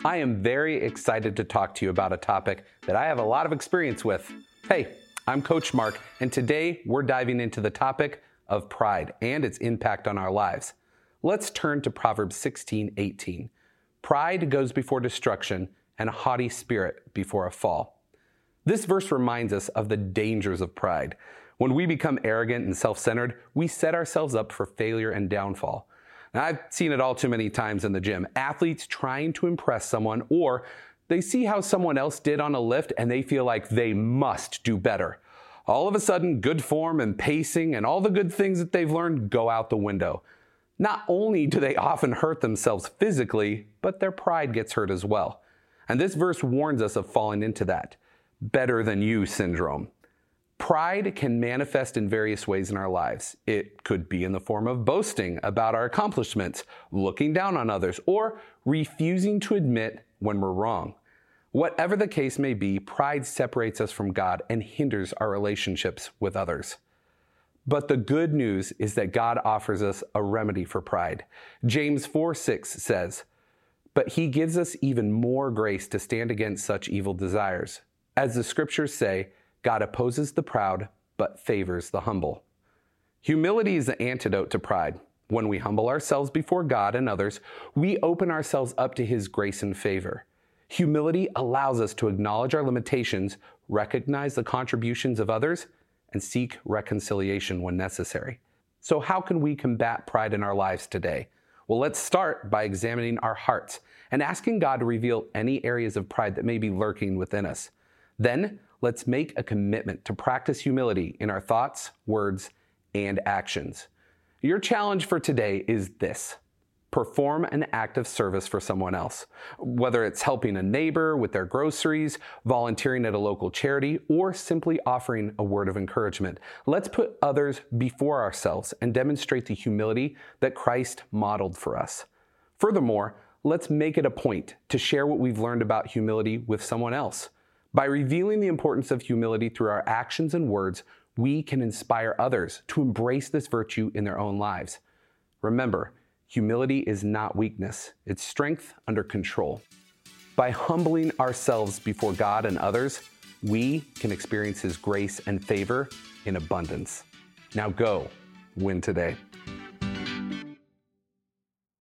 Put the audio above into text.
I am very excited to talk to you about a topic that I have a lot of experience with. Hey, I'm Coach Mark, and today we're diving into the topic of pride and its impact on our lives. Let's turn to Proverbs 16:18. Pride goes before destruction, and a haughty spirit before a fall. This verse reminds us of the dangers of pride. When we become arrogant and self-centered, we set ourselves up for failure and downfall. Now, I've seen it all too many times in the gym. Athletes trying to impress someone, or they see how someone else did on a lift and they feel like they must do better. All of a sudden, good form and pacing and all the good things that they've learned go out the window. Not only do they often hurt themselves physically, but their pride gets hurt as well. And this verse warns us of falling into that better than you syndrome. Pride can manifest in various ways in our lives. It could be in the form of boasting about our accomplishments, looking down on others, or refusing to admit when we're wrong. Whatever the case may be, pride separates us from God and hinders our relationships with others. But the good news is that God offers us a remedy for pride. James 4:6 says, "But he gives us even more grace to stand against such evil desires. As the scriptures say, God opposes the proud, but favors the humble." Humility is the antidote to pride. When we humble ourselves before God and others, we open ourselves up to his grace and favor. Humility allows us to acknowledge our limitations, recognize the contributions of others, and seek reconciliation when necessary. So how can we combat pride in our lives today? Well, let's start by examining our hearts and asking God to reveal any areas of pride that may be lurking within us. Then, let's make a commitment to practice humility in our thoughts, words, and actions. Your challenge for today is this: perform an act of service for someone else. Whether it's helping a neighbor with their groceries, volunteering at a local charity, or simply offering a word of encouragement. Let's put others before ourselves and demonstrate the humility that Christ modeled for us. Furthermore, let's make it a point to share what we've learned about humility with someone else. By revealing the importance of humility through our actions and words, we can inspire others to embrace this virtue in their own lives. Remember, humility is not weakness, it's strength under control. By humbling ourselves before God and others, we can experience his grace and favor in abundance. Now go, win today.